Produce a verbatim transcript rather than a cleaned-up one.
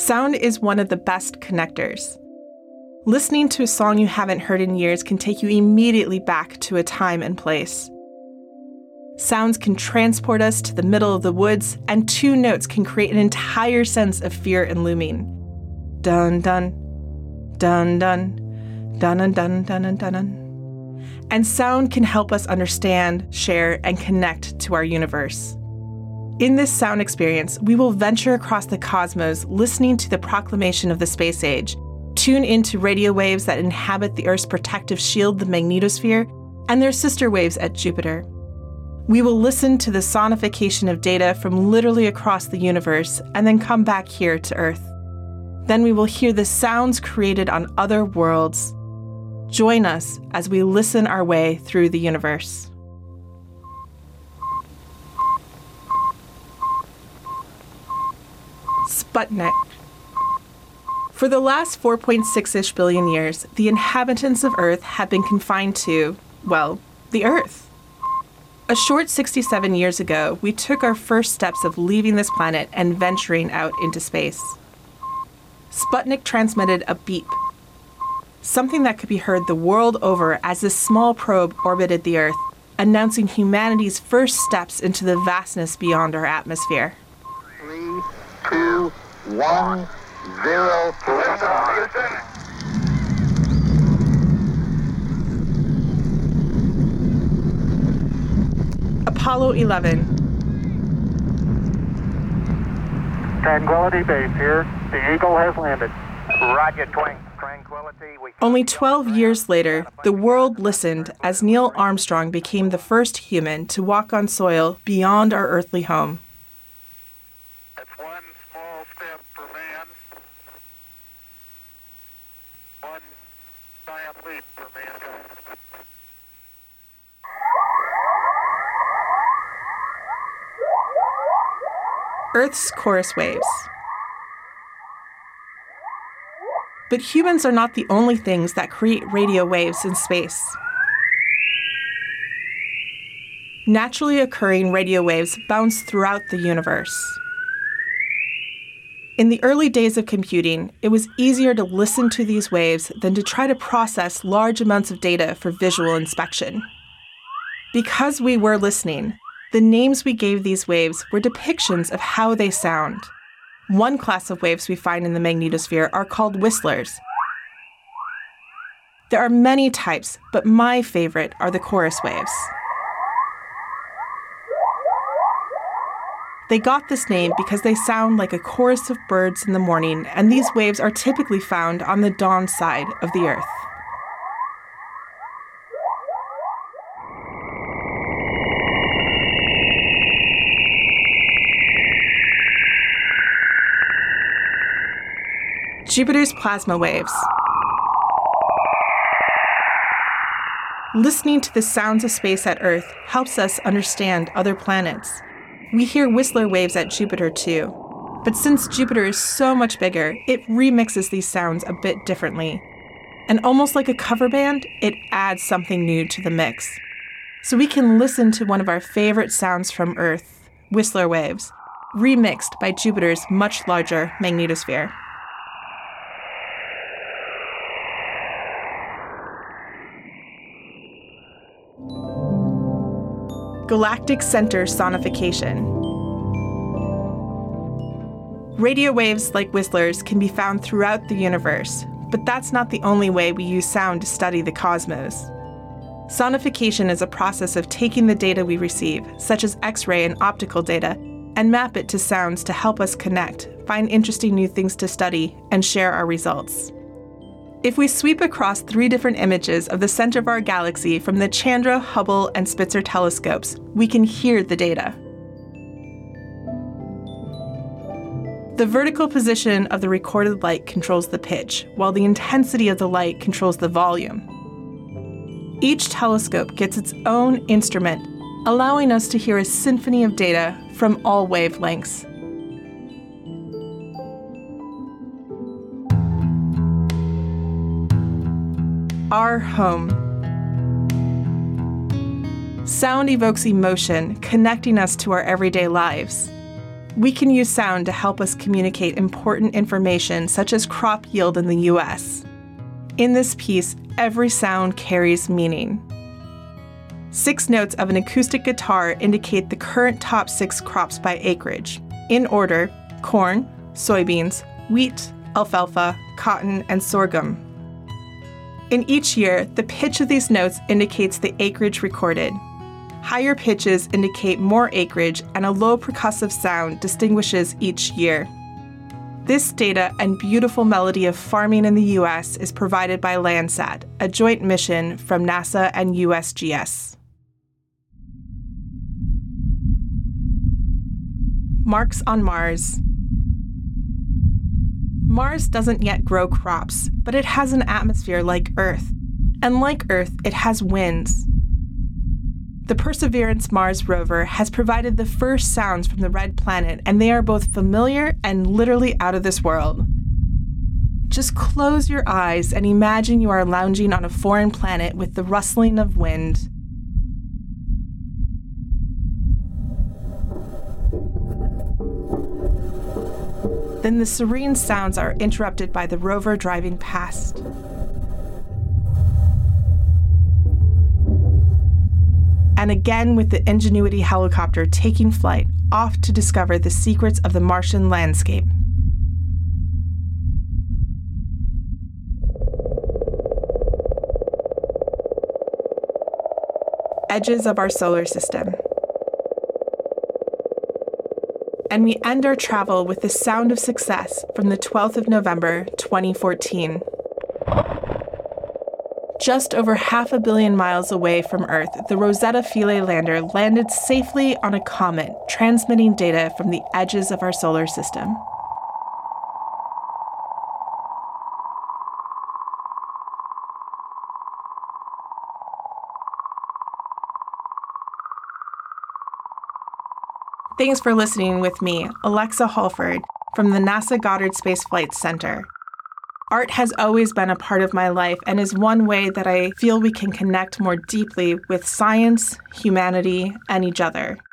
Sound is one of the best connectors. Listening to a song you haven't heard in years can take you immediately back to a time and place. Sounds can transport us to the middle of the woods, and two notes can create an entire sense of fear and looming. Dun dun, dun dun, dun dun dun dun dun dun dun. And sound can help us understand, share, and connect to our universe. In this sound experience, we will venture across the cosmos listening to the proclamation of the space age, tune into radio waves that inhabit the Earth's protective shield, the magnetosphere, and their sister waves at Jupiter. We will listen to the sonification of data from literally across the universe and then come back here to Earth. Then we will hear the sounds created on other worlds. Join us as we listen our way through the universe. Sputnik. For the last four point six-ish billion years, the inhabitants of Earth have been confined to, well, the Earth. A short sixty-seven years ago, we took our first steps of leaving this planet and venturing out into space. Sputnik transmitted a beep, something that could be heard the world over as this small probe orbited the Earth, announcing humanity's first steps into the vastness beyond our atmosphere. Three, two, one, zero. Apollo eleven. Tranquility Base here. The Eagle has landed. Roger, twin. Tranquility. We Only twelve years later, the world listened as Neil Armstrong became the first human to walk on soil beyond our earthly home. That's one small step for man, one giant leap for mankind. Earth's chorus waves. But humans are not the only things that create radio waves in space. Naturally occurring radio waves bounce throughout the universe. In the early days of computing, it was easier to listen to these waves than to try to process large amounts of data for visual inspection. Because we were listening, the names we gave these waves were depictions of how they sound. One class of waves we find in the magnetosphere are called whistlers. There are many types, but my favorite are the chorus waves. They got this name because they sound like a chorus of birds in the morning, and these waves are typically found on the dawn side of the Earth. Jupiter's plasma waves. Listening to the sounds of space at Earth helps us understand other planets. We hear whistler waves at Jupiter too, but since Jupiter is so much bigger, it remixes these sounds a bit differently. And almost like a cover band, it adds something new to the mix. So we can listen to one of our favorite sounds from Earth, whistler waves, remixed by Jupiter's much larger magnetosphere. Galactic center sonification. Radio waves like whistlers can be found throughout the universe, but that's not the only way we use sound to study the cosmos. Sonification is a process of taking the data we receive, such as X-ray and optical data, and map it to sounds to help us connect, find interesting new things to study, and share our results. If we sweep across three different images of the center of our galaxy from the Chandra, Hubble, and Spitzer telescopes, we can hear the data. The vertical position of the recorded light controls the pitch, while the intensity of the light controls the volume. Each telescope gets its own instrument, allowing us to hear a symphony of data from all wavelengths. Our home. Sound evokes emotion, connecting us to our everyday lives. We can use sound to help us communicate important information such as crop yield in the U S. In this piece, every sound carries meaning. Six notes of an acoustic guitar indicate the current top six crops by acreage. In order, corn, soybeans, wheat, alfalfa, cotton, and sorghum. In each year, the pitch of these notes indicates the acreage recorded. Higher pitches indicate more acreage, and a low percussive sound distinguishes each year. This data and beautiful melody of farming in the U S is provided by Landsat, a joint mission from NASA and U S G S. Marks on Mars. Mars doesn't yet grow crops, but it has an atmosphere like Earth. And like Earth, it has winds. The Perseverance Mars rover has provided the first sounds from the red planet, and they are both familiar and literally out of this world. Just close your eyes and imagine you are lounging on a foreign planet with the rustling of wind. Then the serene sounds are interrupted by the rover driving past. And again with the Ingenuity helicopter taking flight off to discover the secrets of the Martian landscape. Edges of our solar system. And we end our travel with the sound of success from the twelfth of November, twenty fourteen. Just over half a billion miles away from Earth, the Rosetta Philae lander landed safely on a comet, transmitting data from the edges of our solar system. Thanks for listening with me, Alexa Halford, from the NASA Goddard Space Flight Center. Art has always been a part of my life and is one way that I feel we can connect more deeply with science, humanity, and each other.